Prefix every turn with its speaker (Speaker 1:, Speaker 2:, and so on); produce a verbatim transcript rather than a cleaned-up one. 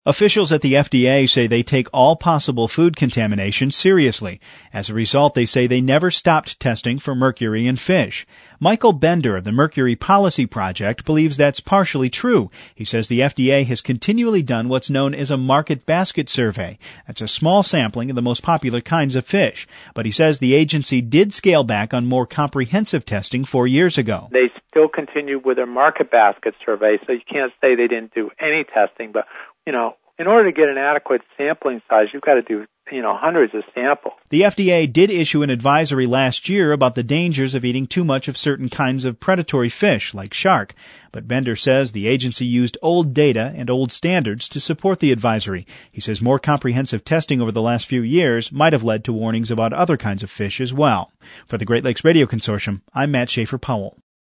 Speaker 1: Officials at the F D A say they take all possible food contamination seriously. As a result, they say they never stopped testing for mercury in fish. Michael Bender of the Mercury Policy Project believes that's partially true. He says the F D A has continually done what's known as a market basket survey. That's a small sampling of the most popular kinds of fish. But he says the agency did scale back on more comprehensive testing four years ago.
Speaker 2: They still continue with their market basket survey, so you can't say they didn't do any testing, but you know, in order to get an adequate sampling size, you've got to do, you know, hundreds of samples.
Speaker 1: The F D A did issue an advisory last year about the dangers of eating too much of certain kinds of predatory fish, like shark. But Bender says the agency used old data and old standards to support the advisory. He says more comprehensive testing over the last few years might have led to warnings about other kinds of fish as well. For the Great Lakes Radio Consortium, I'm Matt Schaefer-Powell.